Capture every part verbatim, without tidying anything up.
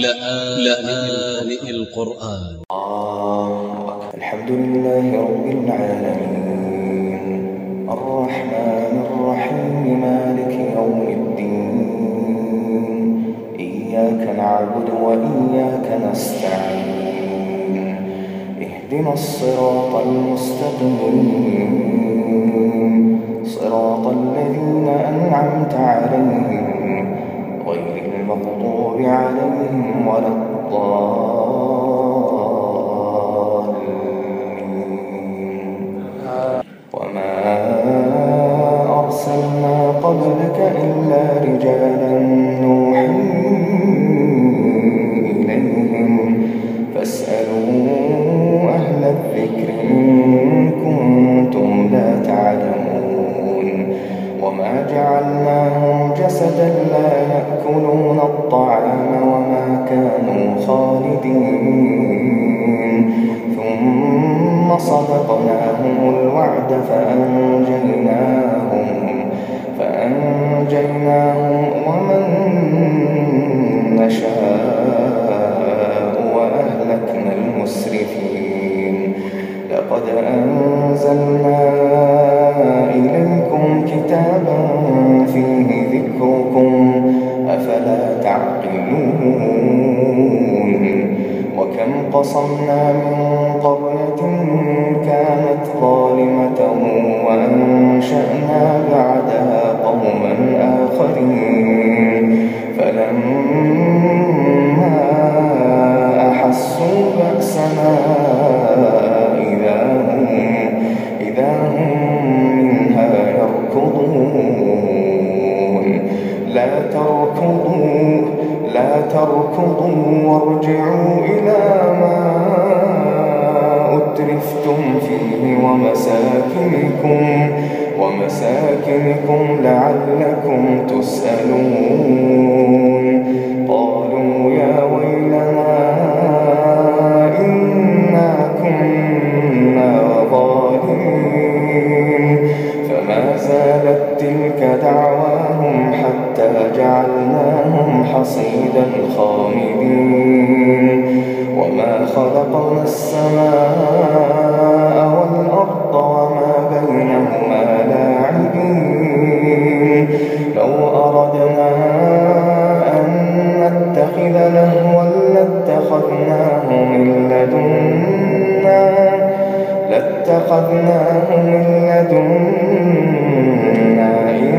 لآن القرآن. الحمد لله رب العالمين الرحمن الرحيم مالك يوم الدين إياك نعبد وإياك نستعين اهدنا الصراط المستقيم صراط الذين أنعمت عليهم غير المغضوب عليهم ولا الضالين. وما أرسلنا قبلك إلا رجالا نوحي إليهم فاسألوا أهل الذكر إن كنتم لا تعلمون. وما جعلناهم جسدا لا يأكلون الطعام وما كانوا خالدين ثم صدقناهم الوعد فأنجيناهم فأنجيناهم ومن نشاء وأهلكنا المسرفين. لقد أنزلنا إليكم كتابا فيه ذكركم أفلا تعقلون. وكم قصمنا من قرية كانت ظالمة وأنشأنا بعدها قوما آخرين فلما أحسوا بأسنا إذا هم إذا هم منها يركضون. لا تركضوا لا تركضوا وارجعوا إلى ما أترفتم فيه ومساكنكم ومساكنكم لعلكم تسألون. قالوا يا ويلنا إنا كنا ظالمين. فما زالت تلك دعواهم حتى جعلناهم حصيدا خامدين. وما خلقنا السماء والأرض وما بينهما لاعبين. لو أردنا أن نتخذ لهوا لاتخذناه من لدنا لاتخذناه من لدنا إن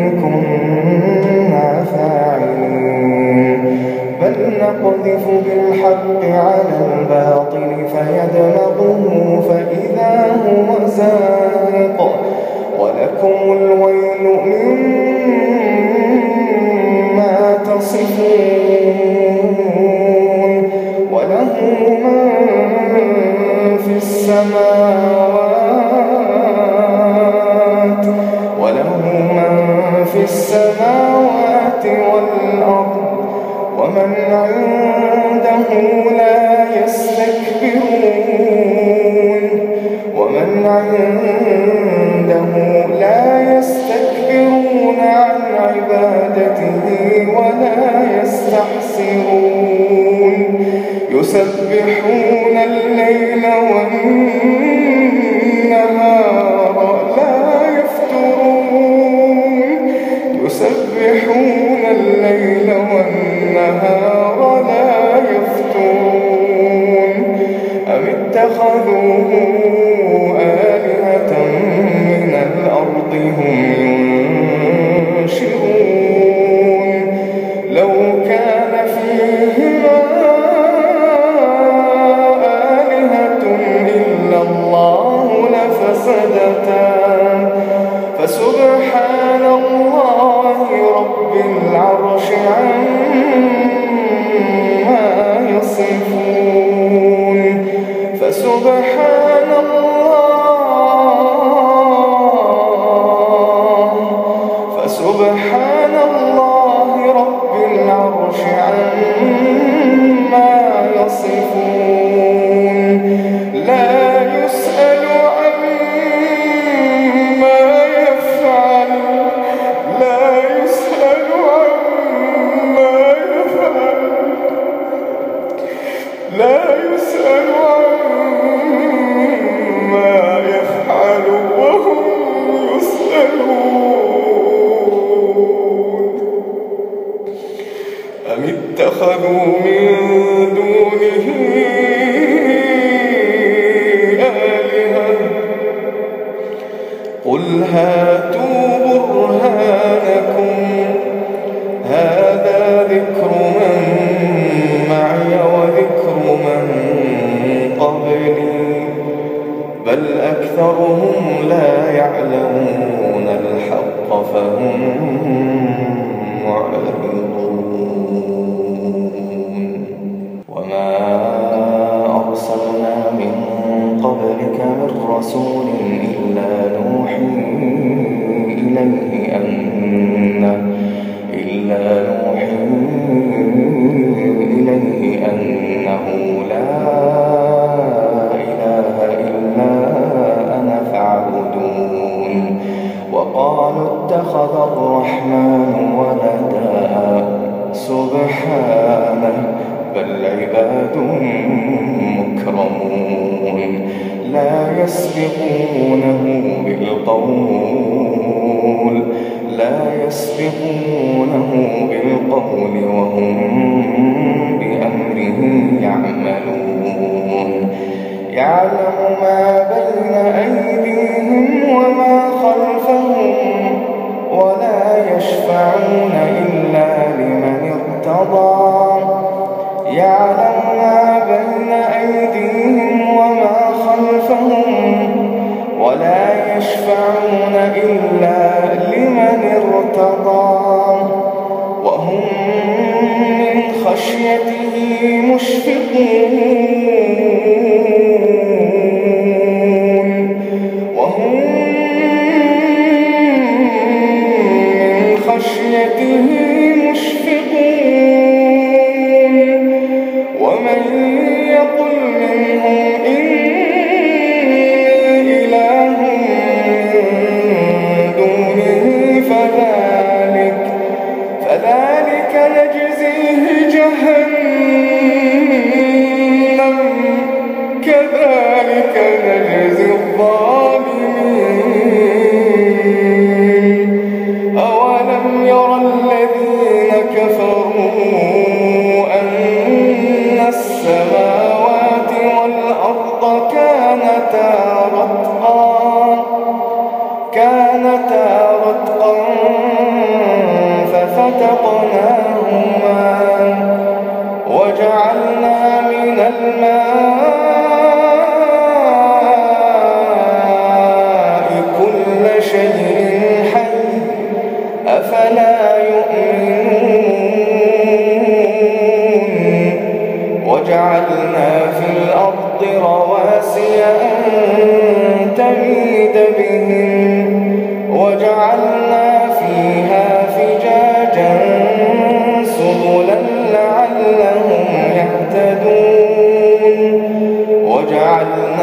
كنا فاعلين. بل نقذف بالحق على الباطل فيدمغه فإذا هو زاهق ولكم الويل مما تصفون. وله من في السماوات وله من في السماوات والأرض ومن عنده لا يستكبرون ومن عنده لا يستكبرون عن عبادته ولا يستحسرون. يسبحون الليل والنهار لا يفترون يسبحون الليل والنهار لا يفترون. أم اتخذوا آلهة من الأرض هم ينشرون. لو كان فيهما آلهة إلا الله لفسدتا لا يسأل عما يفعل وهم يسألون أم اتخذوا من دونه آلهة قل هاتوا برهانكم هذا ذكر من معي وذكر من قبلي بل أكثرهم لا يعلمون الحق فهم معرضون وما أرسلنا من قبلك من رسول إلا نوحي إليه أنه إلا نوحي إليه أنه لا إله إلا أنا فاعبدون وقالوا اتخذ الرحمن ولدا سبحانه بل عباد مكرمون لا يسبقونه بالقول لا يسبقونه بالقول وهم بأمره يعملون يعلم ما بين أيديهم وما خلفهم ولا يشفعون إلا لمن ارتضى يعلم ما بين أيديهم وما خلفهم ولا يشفعون إلا لمن ارتضى وهم من خشيته مشفقون وهم من خشيته مشفقون ومن يقل منهم إني إله فذلك فذلك نجزيه جهنم كذلك نجزي الظالمين أولم يرى الذين كفروا أن السماوات والأرض كانتا رتقا كانتا رتقا ففتقناهما وجعلنا من الماء كل شيء حي أفلا يؤمنون وجعلنا في الأرض رواسي أن تميد بهم وجعلنا فيها فجاجا سبلا لعلهم يهتدون وجعلنا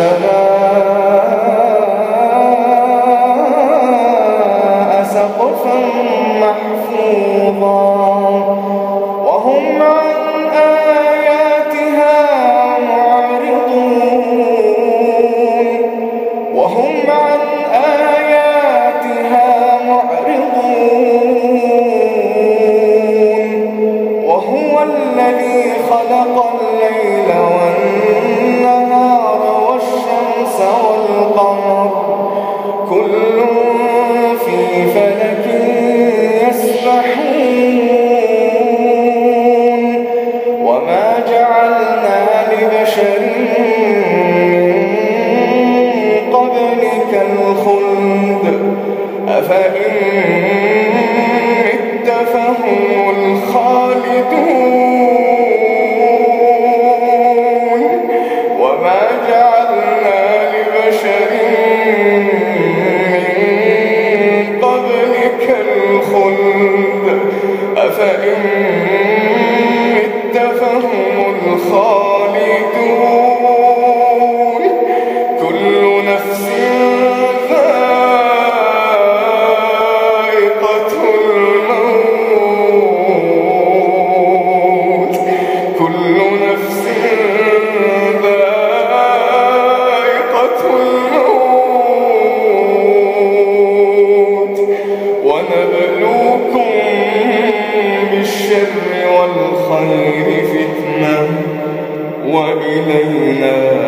السماء سقفا محفوظا وهم عن آياتها معرضون وهم عن آياتها معرضون وهو الذي خلق الليل والنهار والشمس والقمر كل في فلك يسبحون وما جعلنا لبشر من قبلك الخلد أفإن مت فهم الخالدون الخير فتنة وإلينا